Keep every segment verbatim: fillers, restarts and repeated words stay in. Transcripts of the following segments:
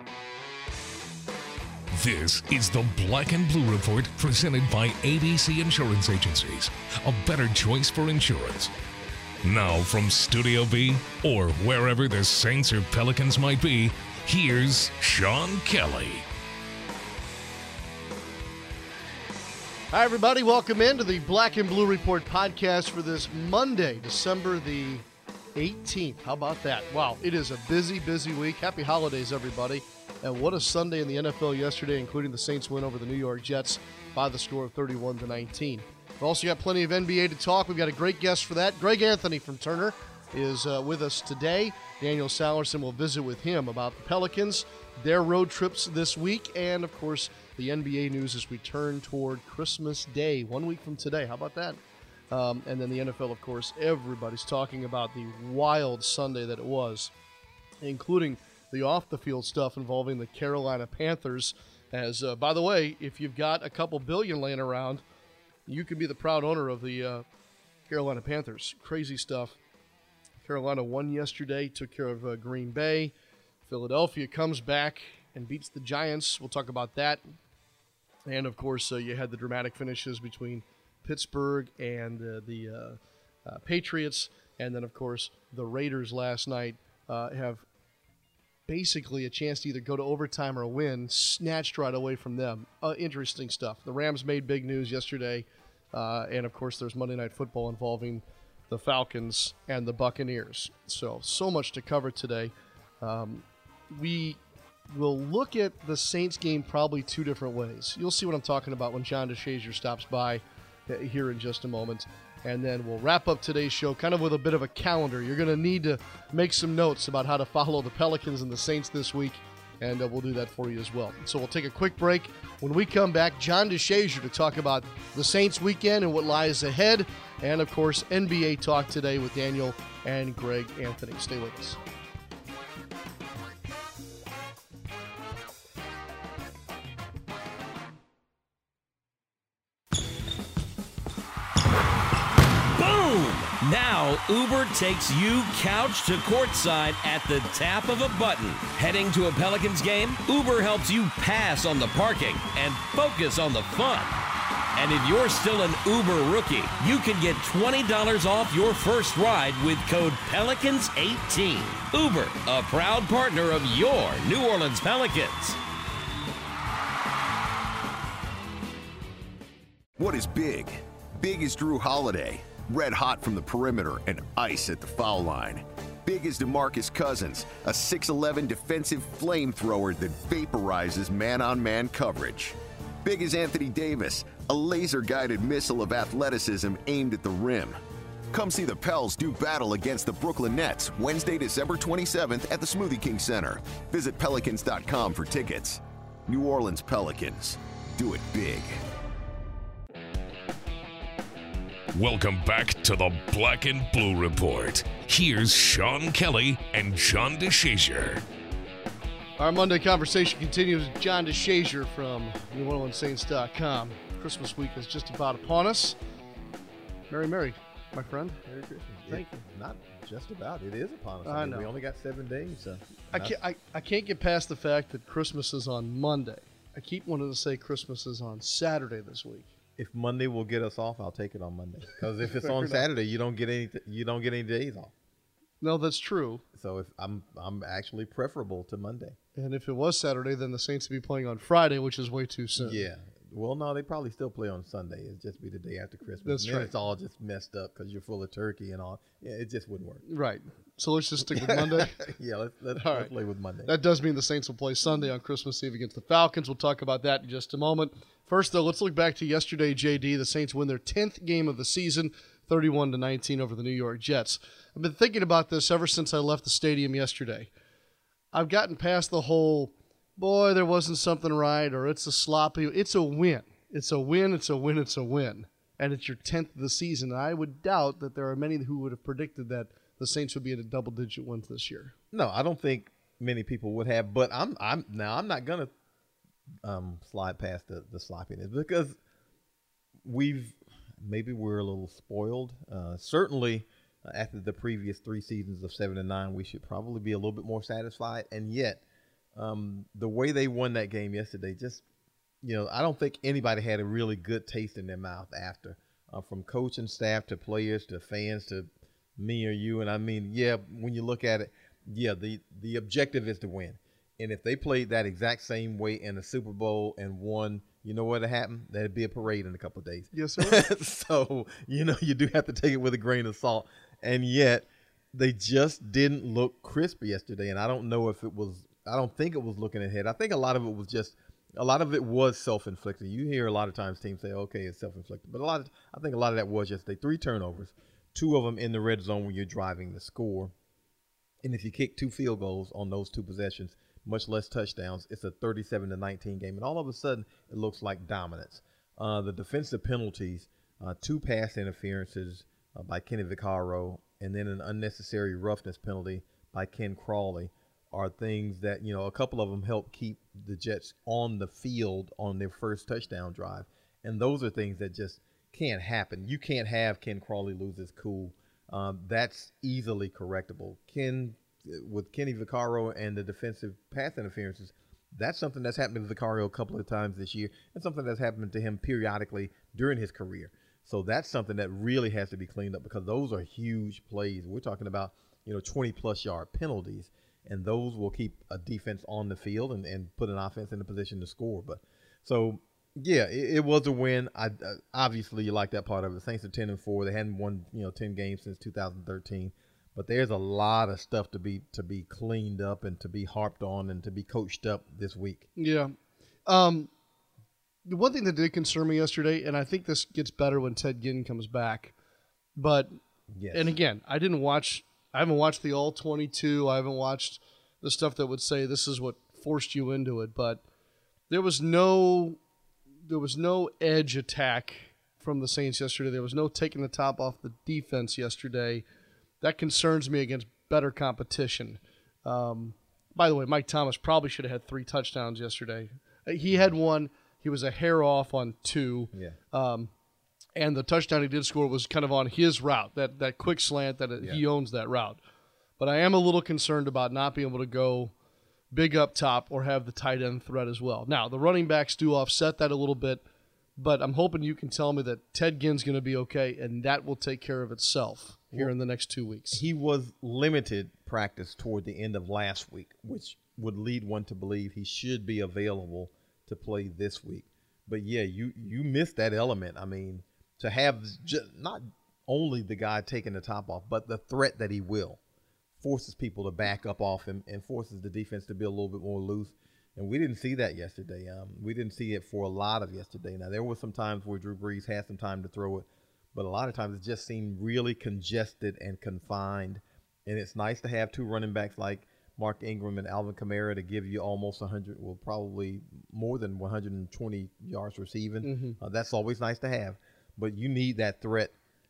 This is the Black and Blue Report presented by A B C Insurance Agencies, a better choice for insurance. Now from Studio B, or wherever the Saints or Pelicans might be, here's Sean Kelly. Hi, everybody. Welcome into the Black and Blue Report podcast for this Monday, December the eighteenth. How about that? Wow, it is a busy, busy week. Happy holidays, everybody. And what a Sunday in the N F L yesterday, including the Saints win over the New York Jets by the score of thirty-one to nineteen. We've also got plenty of N B A to talk. We've got a great guest for that. Greg Anthony from Turner is uh, with us today. Daniel Salerson will visit with him about the Pelicans, their road trips this week, and, of course, the N B A news as we turn toward Christmas Day, one week from today. How about that? Um, and then the N F L, of course, everybody's talking about the wild Sunday that it was, including the off-the-field stuff involving the Carolina Panthers. As, uh, by the way, if you've got a couple billion laying around, you can be the proud owner of the uh, Carolina Panthers. Crazy stuff. Carolina won yesterday, took care of uh, Green Bay. Philadelphia comes back and beats the Giants. We'll talk about that. And, of course, uh, you had the dramatic finishes between Pittsburgh and uh, the uh, uh, Patriots. And then, of course, the Raiders last night uh, have basically a chance to either go to overtime or win, snatched right away from them. Uh, interesting stuff. The Rams made big news yesterday. Uh, and, of course, there's Monday Night Football involving the Falcons and the Buccaneers. So, so much to cover today. Um, we will look at the Saints game probably two different ways. You'll see what I'm talking about when John DeShazier stops by here in just a moment. And then we'll wrap up today's show kind of with a bit of a calendar. You're going to need to make some notes about how to follow the Pelicans and the Saints this week, and uh, we'll do that for you as well. So we'll take a quick break. When we come back, John DeShazier to talk about the Saints weekend and what lies ahead, and, of course, N B A talk today with Daniel and Greg Anthony. Stay with us. Now, Uber takes you couch to courtside at the tap of a button. Heading to a Pelicans game? Uber helps you pass on the parking and focus on the fun. And if you're still an Uber rookie, you can get twenty dollars off your first ride with code Pelicans eighteen. Uber, a proud partner of your New Orleans Pelicans. What is big? Big is Drew Holiday. Red hot from the perimeter and ice at the foul line. Big is DeMarcus Cousins, a six eleven defensive flamethrower that vaporizes man-on-man coverage. Big is Anthony Davis, a laser-guided missile of athleticism aimed at the rim. Come see the Pels do battle against the Brooklyn Nets Wednesday, December twenty-seventh at the Smoothie King Center. Visit Pelicans dot com for tickets. New Orleans Pelicans. Do it big. Welcome back to the Black and Blue Report. Here's Sean Kelly and John DeShazier. Our Monday conversation continues with John DeShazier from New Orleans Saints dot com. Christmas week is just about upon us. Merry, Merry, my friend. Merry Christmas. Thank it, you. Not just about. It is upon us. I I mean, know. We only got seven days. So I can't, I, I can't get past the fact that Christmas is on Monday. I keep wanting to say Christmas is on Saturday this week. If Monday will get us off, I'll take it on Monday. Because if it's Fair on enough. Saturday, you don't get any. You don't get any days off. No, that's true. So if I'm, I'm actually preferable to Monday. And if it was Saturday, then the Saints would be playing on Friday, which is way too soon. Yeah. Well, no, they probably still play on Sunday. It'd just be the day after Christmas. That's and then right. It's all just messed up because you're full of turkey and all. Yeah, it just wouldn't work. Right. So let's just stick with Monday. yeah, let's, let's, All let's right. play with Monday. That does mean the Saints will play Sunday on Christmas Eve against the Falcons. We'll talk about that in just a moment. First, though, let's look back to yesterday, J D. The Saints win their tenth game of the season, thirty-one to nineteen over the New York Jets. I've been thinking about this ever since I left the stadium yesterday. I've gotten past the whole, boy, there wasn't something right, or it's a sloppy. It's a win. It's a win, it's a win, it's a win. And it's your tenth of the season. And I would doubt that there are many who would have predicted that the Saints would be at a double-digit wins this year. No, I don't think many people would have. But I'm, I'm now I'm not gonna um, slide past the, the sloppiness because we've maybe we're a little spoiled. Uh, certainly, uh, after the previous three seasons of seven and nine, we should probably be a little bit more satisfied. And yet, Um, the way they won that game yesterday, just, you know, I don't think anybody had a really good taste in their mouth after, uh, from coach and staff to players to fans to me or you. And I mean, yeah, when you look at it, yeah, the, the objective is to win. And if they played that exact same way in the Super Bowl and won, you know what would happen? There'd be a parade in a couple of days. Yes, sir. So, you know, you do have to take it with a grain of salt. And yet, they just didn't look crisp yesterday. And I don't know if it was, I don't think it was looking ahead. I think a lot of it was just, a lot of it was self-inflicted. You hear a lot of times teams say, okay, it's self-inflicted. But a lot of, I think a lot of that was yesterday. Three turnovers, two of them in the red zone when you're driving the score. And if you kick two field goals on those two possessions, much less touchdowns, it's a thirty-seven to nineteen game. And all of a sudden, it looks like dominance. Uh, the defensive penalties, uh, two pass interferences uh, by Kenny Vaccaro, and then an unnecessary roughness penalty by Ken Crawley are things that, you know, a couple of them help keep the Jets on the field on their first touchdown drive. And those are things that just can't happen. You can't have Ken Crawley lose his cool. Um, that's easily correctable. Ken with Kenny Vaccaro and the defensive pass interferences, that's something that's happened to Vaccaro a couple of times this year, and something that's happened to him periodically during his career. So that's something that really has to be cleaned up, because those are huge plays. We're talking about, you know, twenty plus yard penalties, and those will keep a defense on the field and, and put an offense in a position to score. But so yeah, it, it was a win. I, uh, obviously you like that part of it. The Saints are ten and four. They hadn't won, you know, ten games since two thousand thirteen. But there's a lot of stuff to be to be cleaned up and to be harped on and to be coached up this week. Yeah. Um, the one thing that did concern me yesterday, and I think this gets better when Ted Ginn comes back, but Yes. and again, I didn't watch. I haven't watched the all twenty-two. I haven't watched the stuff that would say this is what forced you into it. But there was no, there was no edge attack from the Saints yesterday. There was no taking the top off the defense yesterday. That concerns me against better competition. Um, by the way, Mike Thomas probably should have had three touchdowns yesterday. He had one. He was a hair off on two. Yeah. Um, and the touchdown he did score was kind of on his route, that that quick slant that Yeah. he owns that route. But I am a little concerned about not being able to go big up top or have the tight end threat as well. Now, the running backs do offset that a little bit, but I'm hoping you can tell me that Ted Ginn's going to be okay, and that will take care of itself here in the next two weeks. He was limited practice toward the end of last week, which would lead one to believe he should be available to play this week. But yeah, you you missed that element. I mean, to have just not only the guy taking the top off, but the threat that he will forces people to back up off him and forces the defense to be a little bit more loose. And we didn't see that yesterday. Um, we didn't see it for a lot of yesterday. Now, there were some times where Drew Brees had some time to throw it, but a lot of times it just seemed really congested and confined. And it's nice to have two running backs like Mark Ingram and Alvin Kamara to give you almost one hundred, well, probably more than one hundred twenty yards receiving. Mm-hmm. Uh, that's always nice to have. But you need that threat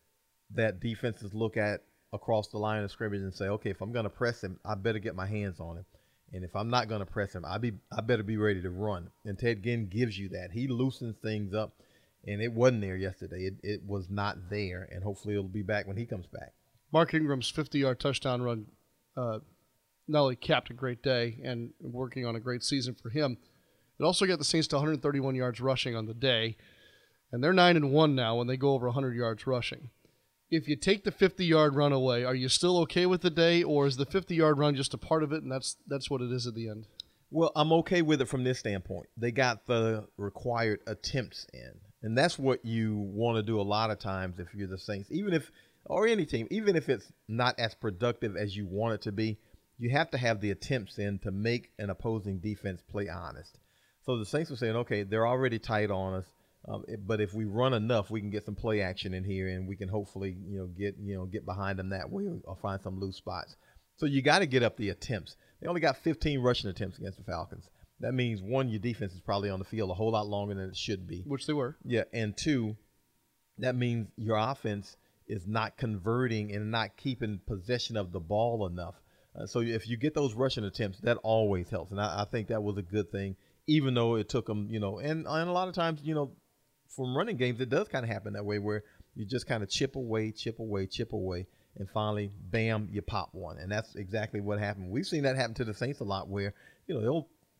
that defenses look at across the line of scrimmage and say, okay, if I'm going to press him, I better get my hands on him. And if I'm not going to press him, I be I better be ready to run. And Ted Ginn gives you that. He loosens things up, and it wasn't there yesterday. It, it was not there, and hopefully it'll be back when he comes back. Mark Ingram's fifty-yard touchdown run uh, not only capped a great day and working on a great season for him, it also got the Saints to one hundred thirty-one yards rushing on the day, and they're nine and one now when they go over one hundred yards rushing. If you take the fifty-yard run away, are you still okay with the day, or is the fifty-yard run just a part of it, and that's that's what it is at the end? Well, I'm okay with it from this standpoint. They got the required attempts in, and that's what you want to do a lot of times if you're the Saints, even if or any team, even if it's not as productive as you want it to be, you have to have the attempts in to make an opposing defense play honest. So the Saints were saying, okay, they're already tight on us. Um, but if we run enough, we can get some play action in here, and we can hopefully, you know, get you know get behind them that way, or find some loose spots. So you got to get up the attempts. They only got fifteen rushing attempts against the Falcons. That means, one, your defense is probably on the field a whole lot longer than it should be. Which they were. Yeah, and two, that means your offense is not converting and not keeping possession of the ball enough. Uh, so if you get those rushing attempts, that always helps, and I, I think that was a good thing, even though it took them, you know, and, and a lot of times, you know, from running games, it does kind of happen that way, where you just kind of chip away, chip away, chip away, and finally, bam, you pop one. And that's exactly what happened. We've seen that happen to the Saints a lot, where, you know, they'll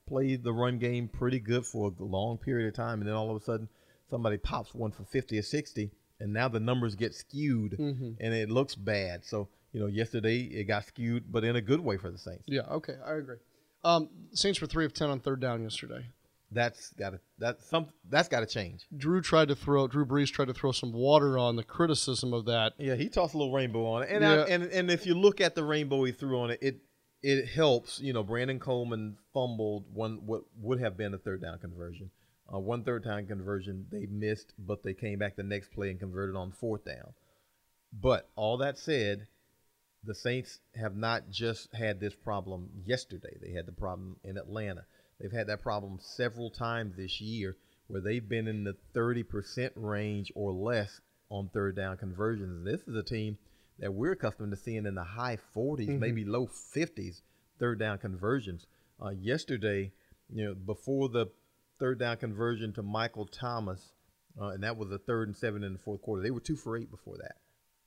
play the run game pretty good for a long period of time, and then all of a sudden somebody pops one for fifty or sixty, and now the numbers get skewed, mm-hmm. and it looks bad. So, you know, yesterday it got skewed, but in a good way for the Saints. Yeah, okay, I agree. Um, Saints were three of ten on third down yesterday. That's got to that's some that's got to change. Drew tried to throw Drew Brees tried to throw some water on the criticism of that. Yeah, he tossed a little rainbow on it, and yeah. I, and and if you look at the rainbow he threw on it, it it helps. You know, Brandon Coleman fumbled one what would have been a third down conversion. Uh, one third down conversion they missed, but they came back the next play and converted on fourth down. But all that said, the Saints have not just had this problem yesterday. They had the problem in Atlanta. They've had that problem several times this year where they've been in the thirty percent range or less on third down conversions. This is a team that we're accustomed to seeing in the high forties, mm-hmm. maybe low fifties third down conversions. Uh, yesterday, you know, before the third down conversion to Michael Thomas, uh, and that was a third and seven in the fourth quarter, they were two for eight before that.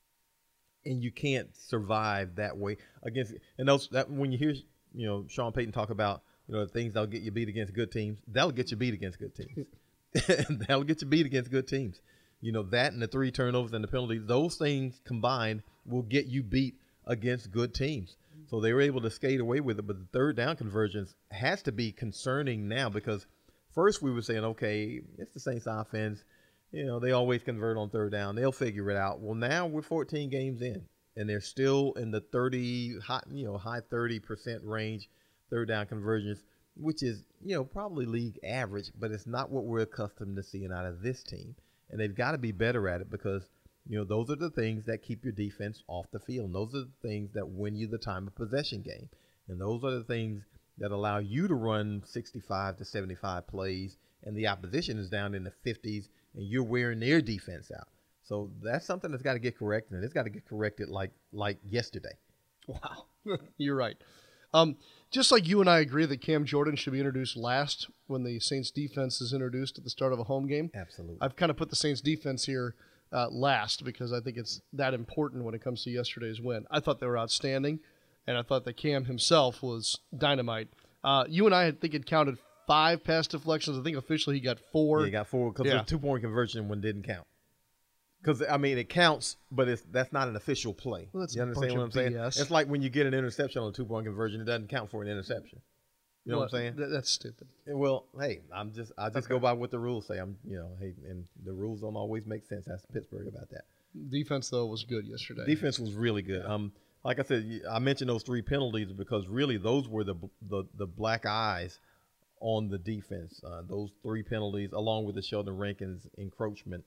And you can't survive that way against. And those that when you hear you know Sean Payton talk about you know the things that'll get you beat against good teams, that'll get you beat against good teams. That'll get you beat against good teams. You know that and the three turnovers and the penalties, those things combined will get you beat against good teams. So they were able to skate away with it, but the third down conversions has to be concerning now because first we were saying, okay, it's the Saints offense. You know, they always convert on third down. They'll figure it out. Well, now we're fourteen games in, and they're still in the thirty, high, you know, high thirty percent range third down conversions, which is, you know, probably league average, but it's not what we're accustomed to seeing out of this team. And they've got to be better at it because, you know, those are the things that keep your defense off the field. And those are the things that win you the time of possession game. And those are the things that allow you to run sixty-five to seventy-five plays, and the opposition is down in the fifties, and you're wearing their defense out. So that's something that's got to get corrected, and it's got to get corrected like like yesterday. Wow. You're right. Um, just like you and I agree that Cam Jordan should be introduced last when the Saints defense is introduced at the start of a home game. Absolutely. I've kind of put the Saints defense here uh, last because I think it's that important when it comes to yesterday's win. I thought they were outstanding, and I thought that Cam himself was dynamite. Uh, you and I, I think, had counted five pass deflections. I think officially he got four. Yeah, he got four because yeah. the two-point conversion one didn't count. Because, I mean, it counts, but it's that's not an official play. Well, that's you understand what I'm saying? B S. It's like when you get an interception on a two-point conversion, it doesn't count for an interception. You know well, what I'm saying? Th- that's stupid. Well, hey, I'm just I just Okay. go by what the rules say. I'm, you know, hey, and the rules don't always make sense. Ask Pittsburgh about that. Defense, though, was good yesterday. Defense was really good. Um, like I said, I mentioned those three penalties because really those were the the, the black eyes on the defense. Uh, those three penalties, along with the Sheldon Rankins encroachment,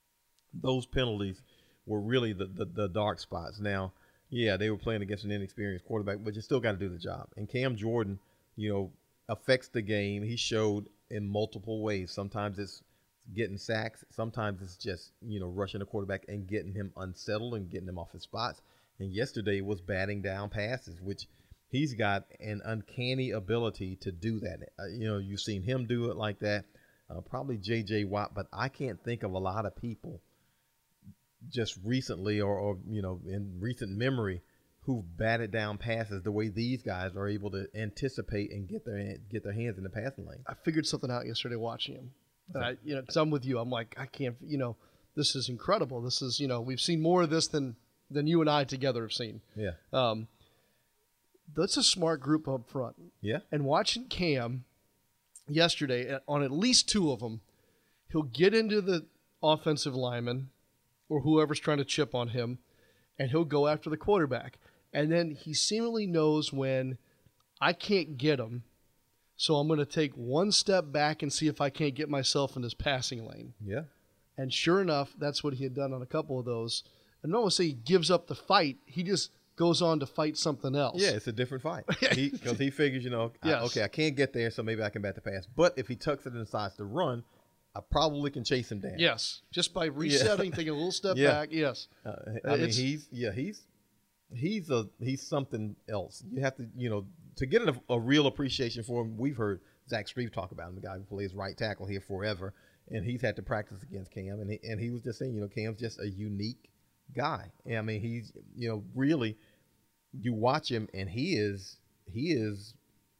those penalties were really the, the, the dark spots. Now, yeah, they were playing against an inexperienced quarterback, but you still got to do the job. And Cam Jordan, you know, affects the game. He showed in multiple ways. Sometimes it's getting sacks. Sometimes it's just, you know, rushing the quarterback and getting him unsettled and getting him off his spots. And yesterday was batting down passes, which he's got an uncanny ability to do that. Uh, you know, you've seen him do it like that. Uh, probably J J Watt, but I can't think of a lot of people just recently or, or, you know, in recent memory who've batted down passes the way these guys are able to anticipate and get their get their hands in the passing lane. I figured something out yesterday watching him. And I, you know, because I'm with you. I'm like, I can't, you know, this is incredible. This is, you know, we've seen more of this than than you and I together have seen. Yeah. Um, that's a smart group up front. Yeah. And watching Cam yesterday on at least two of them, he'll get into the offensive lineman or whoever's trying to chip on him, and he'll go after the quarterback. And then he seemingly knows when I can't get him, so I'm going to take one step back and see if I can't get myself in his passing lane. Yeah. And sure enough, that's what he had done on a couple of those. And I don't want to say he gives up the fight. He just goes on to fight something else. Yeah, it's a different fight. Because he, 'cause he figures, you know, Yes. I, okay, I can't get there, so maybe I can bat the pass. But if he tucks it and decides to run, I probably can chase him down. Yes. Just by resetting, taking a little step Yeah. back. Yes. Uh, I mean, It's- he's yeah, he's he's a he's something else. You have to, you know, to get a, a real appreciation for him. We've heard Zach Strief talk about him, the guy who plays right tackle here forever, and he's had to practice against Cam, and he, and he was just saying, you know, Cam's just a unique guy. And I mean, he's, you know, really, you watch him, and he is he is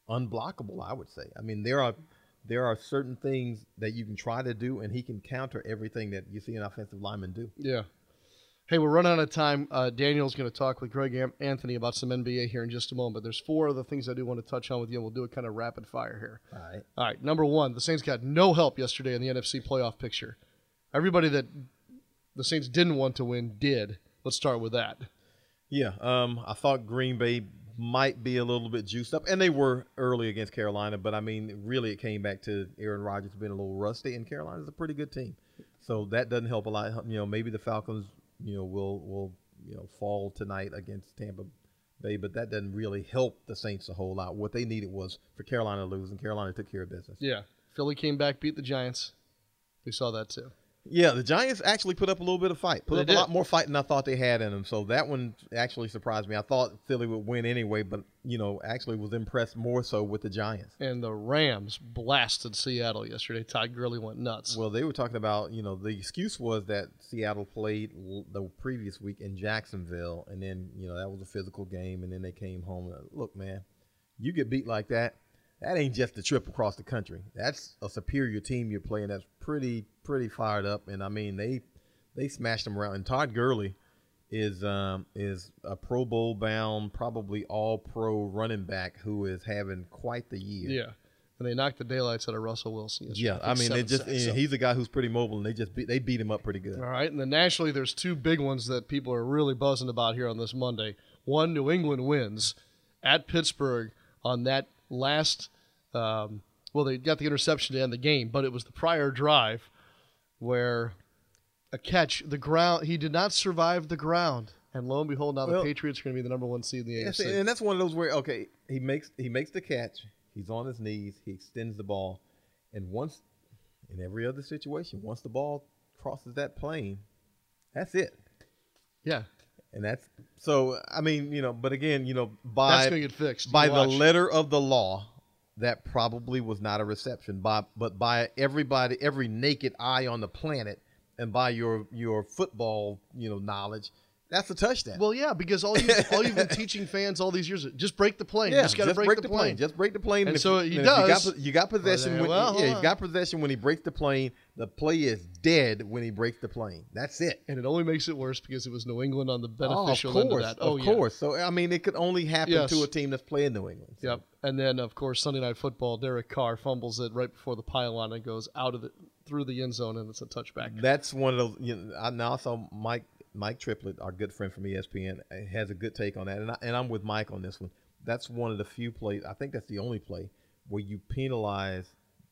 unblockable, I would say. I mean, there are there are certain things that you can try to do, and he can counter everything that you see an offensive lineman do. Yeah. Hey, we're running out of time. Uh, Daniel's going to talk with Greg Am- Anthony about some N B A here in just a moment. But there's four other things I do want to touch on with you, and we'll do it kind of rapid fire here. All right. All right. Number one, the Saints got no help yesterday in the N F C playoff picture. Everybody that the Saints didn't want to win did. Let's start with that. Yeah. Um, I thought Green Bay might be a little bit juiced up, and they were early against Carolina. But I mean, really, it came back to Aaron Rodgers being a little rusty, and Carolina's a pretty good team, so that doesn't help a lot. You know, maybe the Falcons, you know, will will you know fall tonight against Tampa Bay, but that doesn't really help the Saints a whole lot. What they needed was for Carolina to lose, and Carolina took care of business. Yeah. Philly came back, beat the Giants. We saw that too. Yeah, the Giants actually put up a little bit of fight. Put They up did. a lot more fight than I thought they had in them. So that one actually surprised me. I thought Philly would win anyway, but, you know, actually was impressed more so with the Giants. And the Rams blasted Seattle yesterday. Todd Gurley went nuts. Well, they were talking about, you know, the excuse was that Seattle played l- the previous week in Jacksonville, and then, you know, that was a physical game, and then they came home. And, look, man, you get beat like that, that ain't just a trip across the country. That's a superior team you're playing that's pretty, pretty fired up. And, I mean, they they smashed them around. And Todd Gurley is um, is a Pro Bowl bound, probably all-pro running back who is having quite the year. Yeah. And they knocked the daylights out of Russell Wilson yesterday. Yeah, I mean, they Seven just sacks, so- he's a guy who's pretty mobile, and they just beat, they beat him up pretty good. All right, and then nationally, there's two big ones that people are really buzzing about here on this Monday. One, New England wins at Pittsburgh on that last, um, well, they got the interception to end the game, but it was the prior drive where a catch, the ground, he did not survive the ground. And lo and behold, now Well, the Patriots are going to be the number one seed in the A F Yes, C. and that's one of those where, okay, he makes he makes the catch, he's on his knees, he extends the ball, and once, in every other situation, once the ball crosses that plane, that's it. Yeah, And that's so. I mean, you know, but again, you know, by that's going to get fixed. by You the watch. letter of the law, that probably was not a reception. By but by everybody, every naked eye on the planet, and by your your football, you know, knowledge, that's a touchdown. Well, yeah, because all you all you've been teaching fans all these years, just break the plane. yeah, you just got to break, the plane. Just break the plane. And if so you, he and if you does. got, you got possession Well, when well, hold yeah, you on. got possession when he breaks the plane. The play is dead when he breaks the plane. That's it. And it only makes it worse because it was New England on the Oh, of beneficial course, end of that. Oh, of yeah. course. So I mean, it could only happen Yes. to a team that's playing New England. So. Yep. And then, of course, Sunday Night Football, Derek Carr fumbles it right before the pylon and goes out of the through the end zone, and it's a touchback. That's one of those. You know, I now saw Mike Mike Triplett, our good friend from E S P N, has a good take on that, and I, and I'm with Mike on this one. That's one of the few plays. I think that's the only play where you penalize.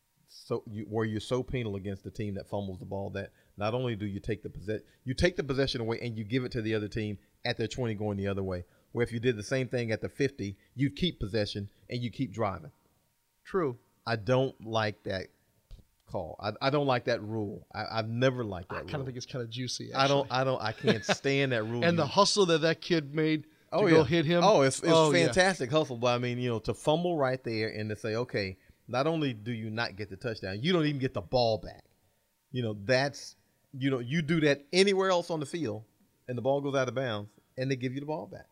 So you, where you're so penal against the team that fumbles the ball that not only do you take the possession, you take the possession away and you give it to the other team at their twenty going the other way. Where if you did the same thing at the fifty, you'd keep possession and you keep driving. True. I don't like that call. I, I don't like that rule. I, I've never liked that I rule. kind of think it's kind of juicy. I don't. actually. I don't. I can't stand that rule. And the You- hustle that that kid made to oh go yeah. hit him. Oh, it's it's Oh, yeah. fantastic hustle. But I mean, you know, to fumble right there and to say, okay, not only do you not get the touchdown, you don't even get the ball back. You know, that's you know, you do that anywhere else on the field, and the ball goes out of bounds, and they give you the ball back.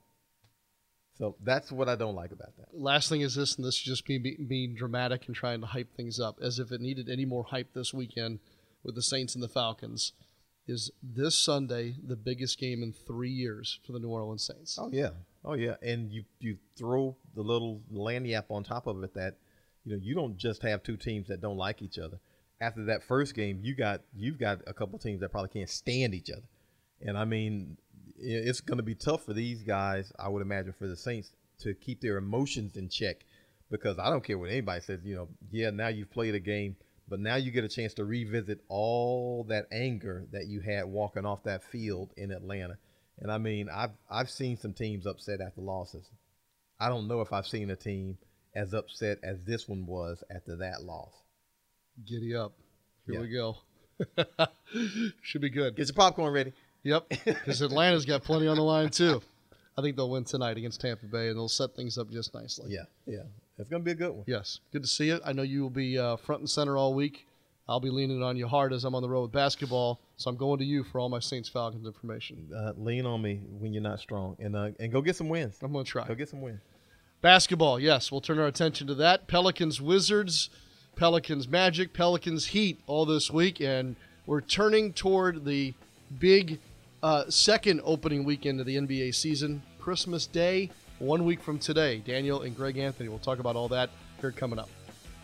So that's what I don't like about that. Last thing is this, and this is just me be, being dramatic and trying to hype things up, as if it needed any more hype this weekend with the Saints and the Falcons, is this Sunday the biggest game in three years for the New Orleans Saints. Oh yeah, oh yeah, and you you throw the little lanyap on top of it that, you know, you don't just have two teams that don't like each other. After that first game, you got you've got a couple teams that probably can't stand each other, and I mean, it's going to be tough for these guys, I would imagine, for the Saints to keep their emotions in check, because I don't care what anybody says. You know, yeah, now you've played a game, but now you get a chance to revisit all that anger that you had walking off that field in Atlanta. And I mean, I've I've seen some teams upset after losses. I don't know if I've seen a team as upset as this one was after that loss. Giddy up. Here Yeah. we go. Should be good. Get your popcorn ready. Yep, because Atlanta's got plenty on the line, too. I think they'll win tonight against Tampa Bay, and they'll set things up just nicely. Yeah, yeah. It's going to be a good one. Yes, good to see you. I know you will be uh, front and center all week. I'll be leaning on you hard as I'm on the road with basketball, so I'm going to you for all my Saints Falcons information. Uh, lean on me when you're not strong, and uh, and go get some wins. I'm going to try. Go get some wins. Basketball, yes. We'll turn our attention to that. Pelicans Wizards, Pelicans Magic, Pelicans Heat all this week, and we're turning toward the big uh, second opening weekend of the N B A season, Christmas Day, one week from today. Daniel and Greg Anthony will talk about all that here coming up.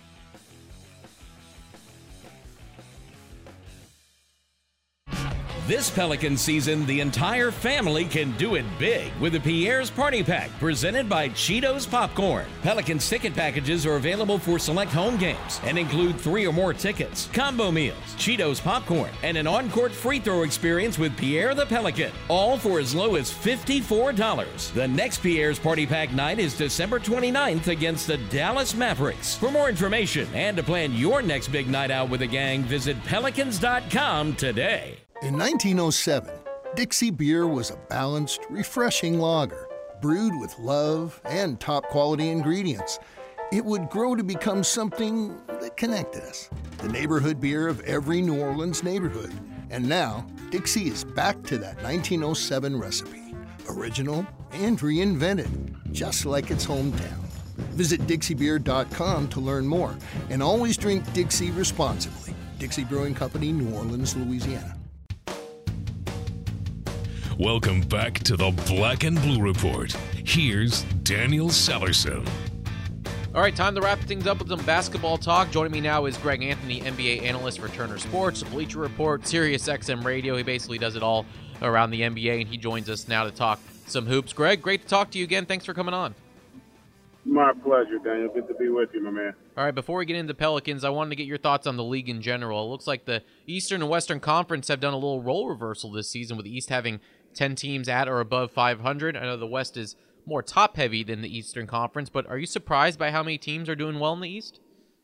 This Pelican season, the entire family can do it big with the Pierre's Party Pack presented by Cheetos Popcorn. Pelican's ticket packages are available for select home games and include three or more tickets, combo meals, Cheetos Popcorn, and an on-court free throw experience with Pierre the Pelican, all for as low as fifty-four dollars. The next Pierre's Party Pack night is December twenty-ninth against the Dallas Mavericks. For more information and to plan your next big night out with the gang, visit pelicans dot com today. In nineteen oh seven, Dixie Beer was a balanced, refreshing lager, brewed with love and top-quality ingredients. It would grow to become something that connected us, the neighborhood beer of every New Orleans neighborhood. And now, Dixie is back to that nineteen oh seven recipe, original and reinvented, just like its hometown. Visit Dixie Beer dot com to learn more, and always drink Dixie responsibly. Dixie Brewing Company, New Orleans, Louisiana. Welcome back to the Black and Blue Report. Here's Daniel Sellerson. All right, time to wrap things up with some basketball talk. Joining me now is Greg Anthony, N B A analyst for Turner Sports, Bleacher Report, Sirius X M Radio. He basically does it all around the N B A, and he joins us now to talk some hoops. Greg, great to talk to you again. Thanks for coming on. My pleasure, Daniel. Good to be with you, my man. All right, before we get into Pelicans, I wanted to get your thoughts on the league in general. It looks like the Eastern and Western Conference have done a little role reversal this season, with the East having ten teams at or above five hundred. I know the West is more top-heavy than the Eastern Conference, but are you surprised by how many teams are doing well in the East?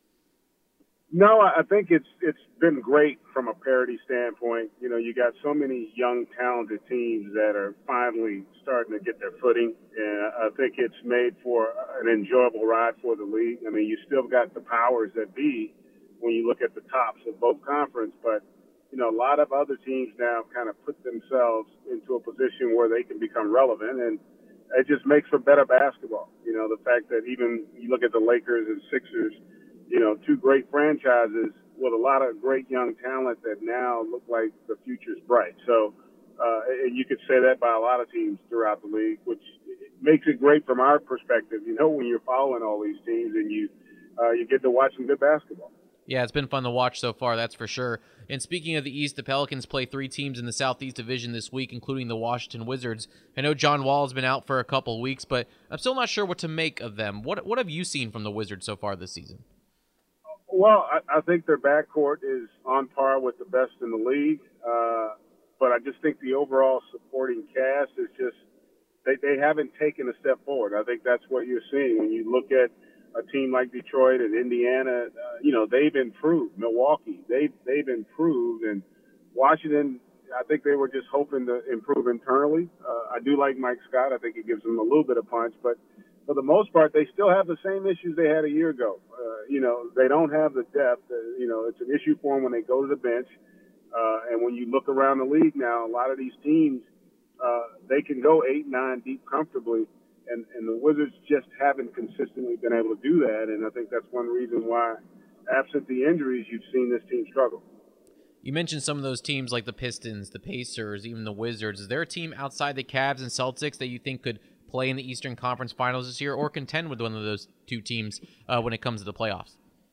No, I think it's it's been great from a parity standpoint. You know, you got so many young, talented teams that are finally starting to get their footing, and I think it's made for an enjoyable ride for the league. I mean, you still got the powers that be when you look at the tops of both conferences, but you know, a lot of other teams now kind of put themselves into a position where they can become relevant, and it just makes for better basketball. You know, the fact that even you look at the Lakers and Sixers, you know, two great franchises with a lot of great young talent that now look like the future's bright. So, uh, and you could say that by a lot of teams throughout the league, which makes it great from our perspective, you know, when you're following all these teams and you, uh, you get to watch some good basketball. Yeah, it's been fun to watch so far, that's for sure. And speaking of the East, the Pelicans play three teams in the Southeast Division this week, including the Washington Wizards. I know John Wall has been out for a couple weeks, but I'm still not sure what to make of them. What what have you seen from the Wizards so far this season? Well, I, I think their backcourt is on par with the best in the league, uh, but I just think the overall supporting cast is just they, they haven't taken a step forward. I think that's what you're seeing when you look at a team like Detroit and Indiana. Uh, you know, they've improved. Milwaukee, they've they've improved, and Washington, I think they were just hoping to improve internally. Uh, I do like Mike Scott. I think he gives them a little bit of punch, but for the most part, they still have the same issues they had a year ago. Uh, you know, they don't have the depth. Uh, you know, it's an issue for them when they go to the bench. Uh, and when you look around the league now, a lot of these teams, uh, they can go eight, nine deep comfortably. And, and the Wizards just haven't consistently been able to do that. And I think that's one reason why, absent the injuries, you've seen this team struggle. You mentioned some of those teams like the Pistons, the Pacers, even the Wizards. Is there a team outside the Cavs and Celtics that you think could play in the Eastern Conference Finals this year or contend with one of those two teams uh, when it comes to the playoffs?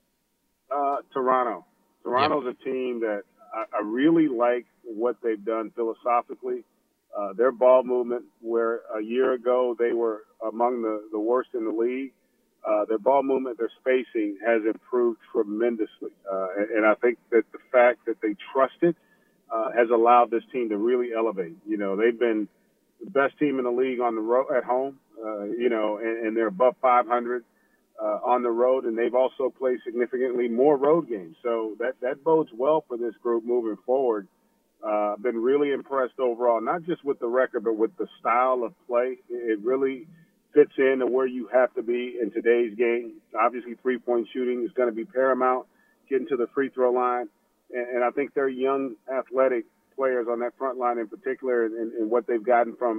Uh, Toronto. Toronto's yep. a team that I, I really like what they've done philosophically. Uh, their ball movement, where a year ago they were among the, the worst in the league, uh, their ball movement, their spacing has improved tremendously. Uh, and, and I think that the fact that they trust it uh, has allowed this team to really elevate. You know, they've been the best team in the league on the road at home, uh, you know, and, and they're above five hundred uh, on the road, and they've also played significantly more road games. So that, that bodes well for this group moving forward. Uh, been really impressed overall, not just with the record, but with the style of play. It really fits into where you have to be in today's game. Obviously, three-point shooting is going to be paramount, getting to the free throw line. And, and I think they're young, athletic players on that front line in particular, and, and what they've gotten from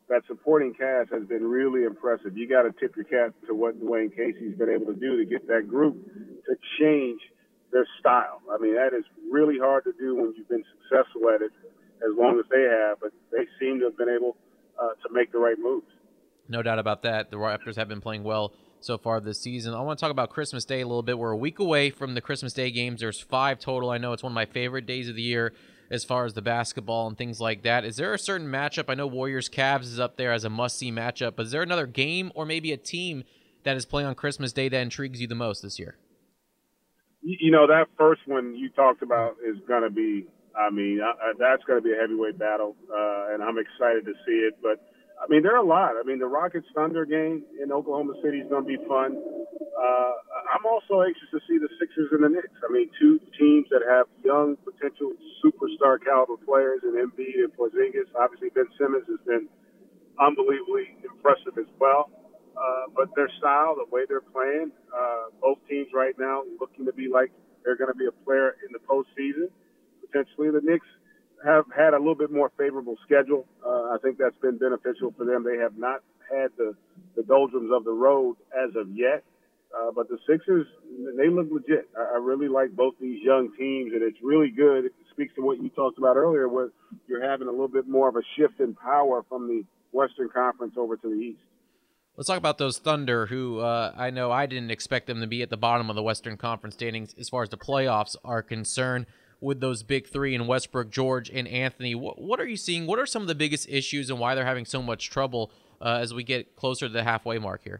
that supporting cast has been really impressive. You got to tip your cap to what Dwayne Casey's been able to do to get that group to change their style. I mean, that is really hard to do when you've been successful at it as long as they have, but they seem to have been able uh, to make the right moves. No doubt about that. The Raptors have been playing well so far this season. I want to talk about Christmas Day a little bit. We're a week away from the Christmas Day games. There's five total. I know it's one of my favorite days of the year as far as the basketball and things like that. Is there a certain matchup? I know Warriors-Cavs is up there as a must-see matchup, but is there another game or maybe a team that is playing on Christmas Day that intrigues you the most this year? You know, that first one you talked about is going to be, I mean, I, I, that's going to be a heavyweight battle, uh, and I'm excited to see it. But, I mean, there are a lot. I mean, the Rockets-Thunder game in Oklahoma City is going to be fun. Uh, I'm also anxious to see the Sixers and the Knicks. I mean, two teams that have young, potential superstar caliber players in Embiid and Porzingis. Obviously, Ben Simmons has been unbelievably impressive as well. Uh, but their style, the way they're playing, uh, both teams right now looking to be like they're going to be a player in the postseason. Potentially, the Knicks have had a little bit more favorable schedule. Uh, I think that's been beneficial for them. They have not had the, the doldrums of the road as of yet. Uh, but the Sixers, they look legit. I, I really like both these young teams, and it's really good. It speaks to what you talked about earlier, where you're having a little bit more of a shift in power from the Western Conference over to the East. Let's talk about those Thunder, who uh, I know I didn't expect them to be at the bottom of the Western Conference standings as far as the playoffs are concerned, with those big three in Westbrook, George, and Anthony. What, what are you seeing? What are some of the biggest issues and why they're having so much trouble uh, as we get closer to the halfway mark here?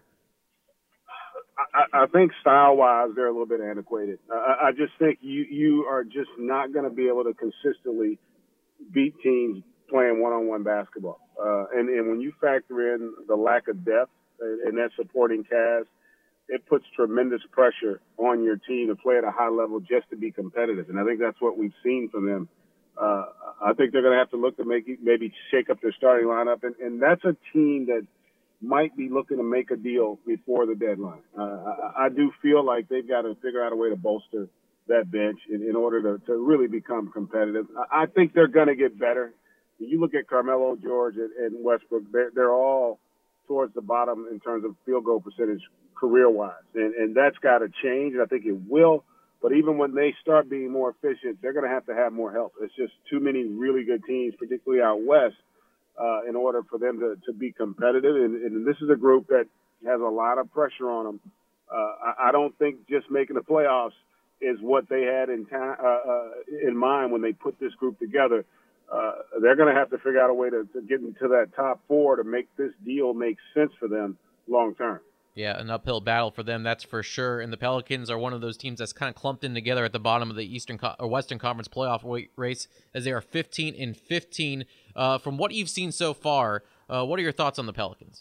I, I think style-wise, they're a little bit antiquated. I, I just think you, you are just not going to be able to consistently beat teams playing one-on-one basketball. Uh, and, and when you factor in the lack of depth and that supporting cast, it puts tremendous pressure on your team to play at a high level just to be competitive. And I think that's what we've seen from them. Uh, I think they're going to have to look to make maybe shake up their starting lineup. And, and that's a team that might be looking to make a deal before the deadline. Uh, I, I do feel like they've got to figure out a way to bolster that bench in, in order to, to really become competitive. I, I think they're going to get better. You look at Carmelo, George, and, and Westbrook, they're, they're all towards the bottom in terms of field goal percentage career-wise. And, and that's got to change, and I think it will. But even when they start being more efficient, they're going to have to have more help. It's just too many really good teams, particularly out west, uh, in order for them to, to be competitive. And, and this is a group that has a lot of pressure on them. Uh, I, I don't think just making the playoffs is what they had in, ta- uh, uh, in mind when they put this group together. Uh, they're going to have to figure out a way to, to get into that top four to make this deal make sense for them long term. Yeah, an uphill battle for them, that's for sure. And the Pelicans are one of those teams that's kind of clumped in together at the bottom of the Eastern Co- or Western Conference playoff race, as they are fifteen and fifteen. Uh, from what you've seen so far, uh, what are your thoughts on the Pelicans?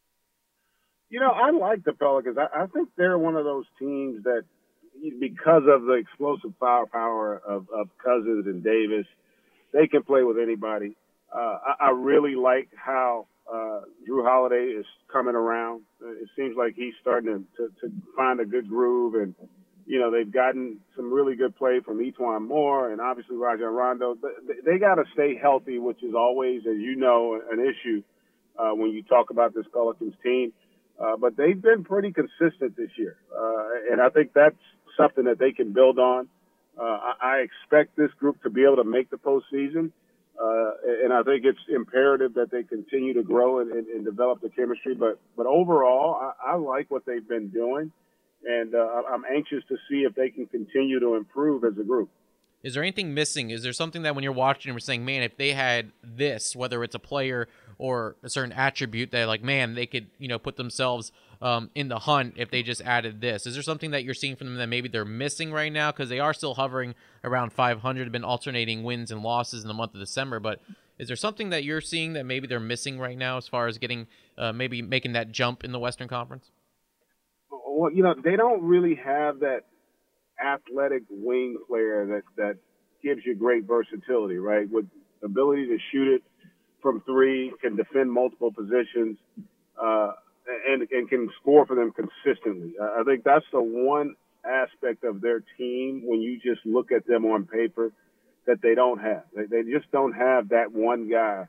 You know, I like the Pelicans. I, I think they're one of those teams that, because of the explosive firepower of, of Cousins and Davis, they can play with anybody. Uh, I, I really like how uh, Drew Holiday is coming around. It seems like he's starting to, to, to find a good groove, and you know they've gotten some really good play from Etuan Moore and obviously Rajon Rondo. They, they got to stay healthy, which is always, as you know, an issue uh, when you talk about this Pelicans team. Uh, but they've been pretty consistent this year, uh, and I think that's something that they can build on. Uh, I, I expect this group to be able to make the postseason, uh, and I think it's imperative that they continue to grow and, and, and develop the chemistry. But but overall, I, I like what they've been doing, and uh, I'm anxious to see if they can continue to improve as a group. Is there anything missing? Is there something that when you're watching and we're saying, man, if they had this, whether it's a player or a certain attribute that like, man, they could, you know, put themselves um, in the hunt if they just added this? Is there something that you're seeing from them that maybe they're missing right now? Because they are still hovering around five hundred, have been alternating wins and losses in the month of December. But is there something that you're seeing that maybe they're missing right now as far as getting, uh, maybe making that jump in the Western Conference? Well, you know, they don't really have that athletic wing player that, that gives you great versatility, right? With ability to shoot it from three, can defend multiple positions, uh, and, and can score for them consistently. I think that's the one aspect of their team when you just look at them on paper that they don't have. They, they just don't have that one guy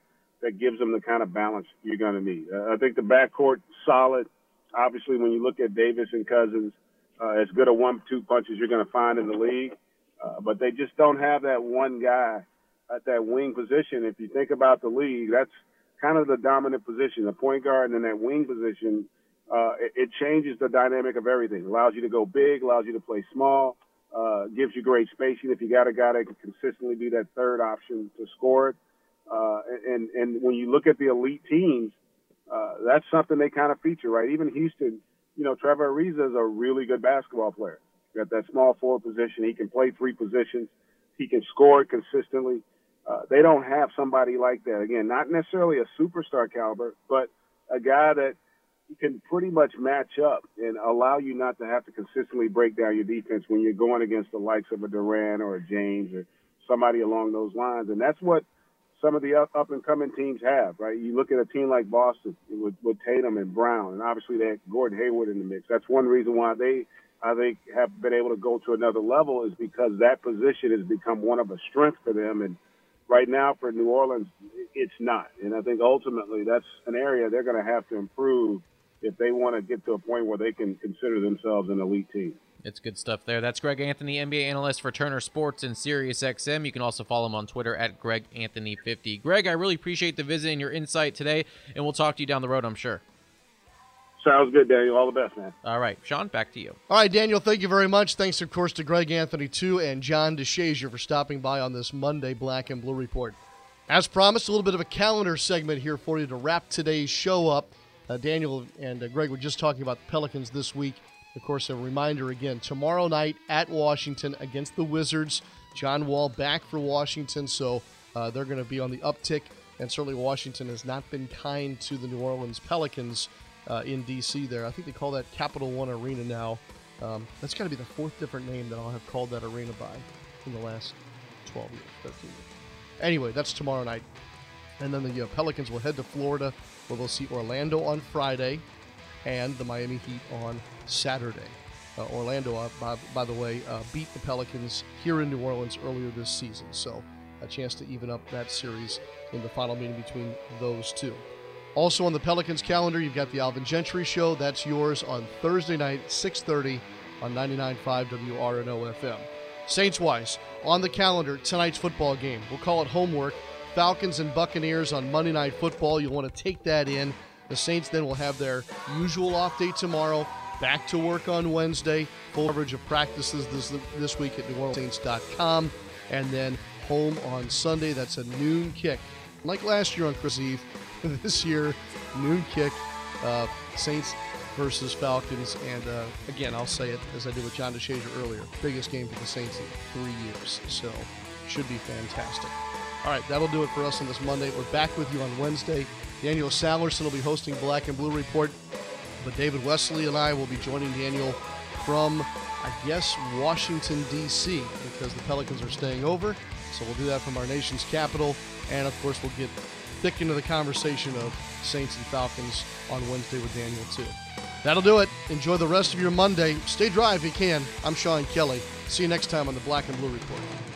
that gives them the kind of balance you're going to need. Uh, I think the backcourt solid. Obviously, when you look at Davis and Cousins, uh, as good a one two punches you're going to find in the league. Uh, but they just don't have that one guy at that wing position. If you think about the league, that's kind of the dominant position, the point guard, and then that wing position. Uh, it, it changes the dynamic of everything. Allows you to go big, allows you to play small, uh, gives you great spacing if you got a guy that can consistently be that third option to score it. Uh, and, and when you look at the elite teams, uh, that's something they kind of feature, right? Even Houston, you know, Trevor Ariza is a really good basketball player. Got that small forward position. He can play three positions. He can score it consistently. Uh, they don't have somebody like that. Again, not necessarily a superstar caliber, but a guy that can pretty much match up and allow you not to have to consistently break down your defense when you're going against the likes of a Durant or a James or somebody along those lines. And that's what some of the up, up and coming teams have, right? You look at a team like Boston with, with Tatum and Brown, and obviously they had Gordon Hayward in the mix. That's one reason why they, I think, have been able to go to another level, is because that position has become one of a strength for them. And right now for New Orleans, it's not. And I think ultimately that's an area they're going to have to improve if they want to get to a point where they can consider themselves an elite team. It's good stuff there. That's Greg Anthony, N B A analyst for Turner Sports and SiriusXM. You can also follow him on Twitter at Greg Anthony fifty. Greg, I really appreciate the visit and your insight today, and we'll talk to you down the road, I'm sure. Sounds good, Daniel. All the best, man. All right. Sean, back to you. All right, Daniel, thank you very much. Thanks, of course, to Greg Anthony, too, and John DeShazier for stopping by on this Monday Black and Blue Report. As promised, a little bit of a calendar segment here for you to wrap today's show up. Uh, Daniel and uh, Greg were just talking about the Pelicans this week. Of course, a reminder again, tomorrow night at Washington against the Wizards. John Wall back for Washington, so uh, they're going to be on the uptick. And certainly Washington has not been kind to the New Orleans Pelicans uh, in D C there. I think they call that Capital One Arena now. Um, that's got to be the fourth different name that I'll have called that arena by in the last twelve years, thirteen years. Anyway, that's tomorrow night. And then the uh, Pelicans will head to Florida, where they'll see Orlando on Friday and the Miami Heat on Saturday. Uh, Orlando, uh, by, by the way, uh, beat the Pelicans here in New Orleans earlier this season, so a chance to even up that series in the final meeting between those two. Also on the Pelicans calendar, you've got the Alvin Gentry Show. That's yours on Thursday night, six thirty on ninety-nine point five W R N O F M. Saints-wise, on the calendar, tonight's football game. We'll call it homework. Falcons and Buccaneers on Monday Night Football. You'll want to take that in. The Saints then will have their usual off day tomorrow. Back to work on Wednesday. Full coverage of practices this this week at New Orleans Saints dot com. And then home on Sunday. That's a noon kick. Like last year on Christmas Eve, this year, noon kick. Uh, Saints versus Falcons. And uh, again, I'll say it as I did with John DeShazier earlier. Biggest game for the Saints in three years. So should be fantastic. All right, that'll do it for us on this Monday. We're back with you on Wednesday. Daniel Sallerson will be hosting Black and Blue Report, but David Wesley and I will be joining Daniel from, I guess, Washington, D C, because the Pelicans are staying over. So we'll do that from our nation's capital. And, of course, we'll get thick into the conversation of Saints and Falcons on Wednesday with Daniel, too. That'll do it. Enjoy the rest of your Monday. Stay dry if you can. I'm Sean Kelly. See you next time on the Black and Blue Report.